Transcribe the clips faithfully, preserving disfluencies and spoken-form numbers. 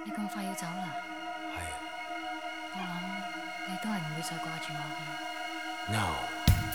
你咁快要走啦？ 係。 我諗你都係唔會再掛住我嘅。 No。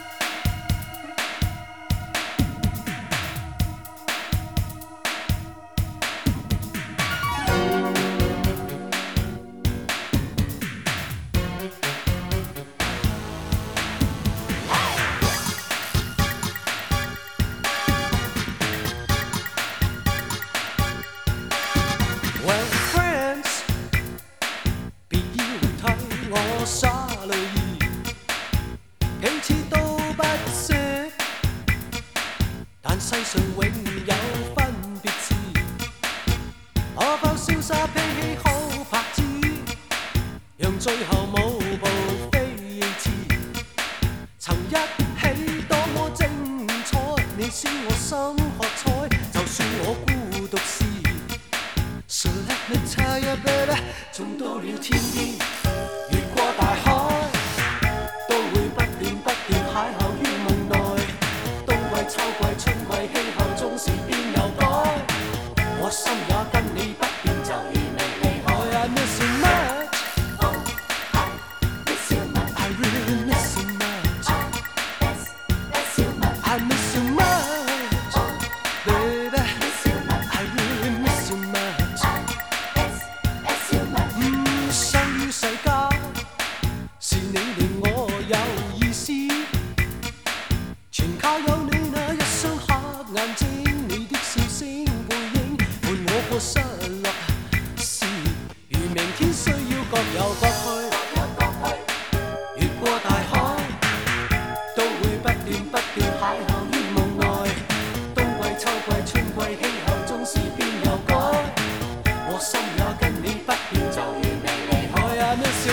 沙淚兒，幾次都不識，但世上永有分別字。可否瀟灑披起好拍子，讓最後舞步飛馳？曾一起多麼精彩，你使我心喝彩，就算我孤獨時。So let me tell you baby， 縱到了天邊。越過大海，都會不斷不斷邂逅於夢內。冬季、秋季、春季，氣候總是變又改。我心也跟你不變，就如未離開。I miss you much, oh I miss you much, I really miss you much, miss you much, I miss you much, baby, miss you much, I really miss you much, miss you much。嗯，生於世間。是你令我有意思，全靠有你那一雙黑眼睛，你的笑聲背影伴我過失落時，如明天需要各有各去，越過大海，都會不斷不斷邂逅於夢內。冬季、秋季、春季，氣候總是變又改，我心也跟你不變，就如未離開。I miss you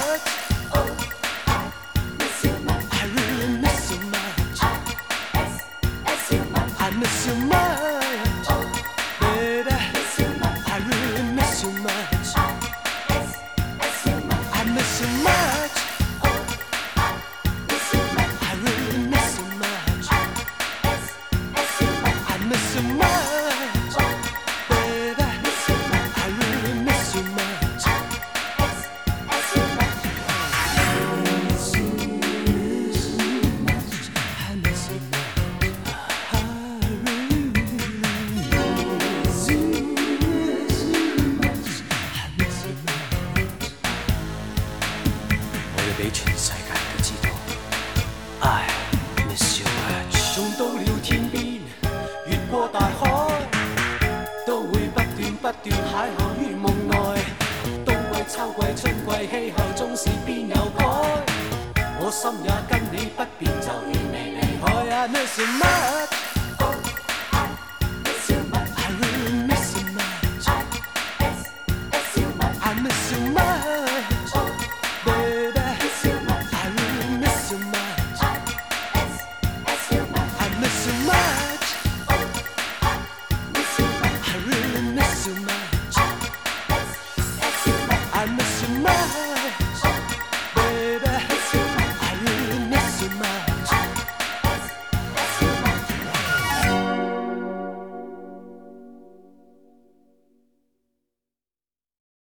much。I miss you much, baby. I really miss you much. I miss you much. I really miss you much. I miss you much, baby. I really miss you much. I miss you much. 俾全世界都知道 I miss you much。 縱到了天邊，越過大海，都會不斷不斷邂逅於夢內。冬季、秋季、春季，氣候總是變又改，我心也跟你不變，就如未離開。I miss you much。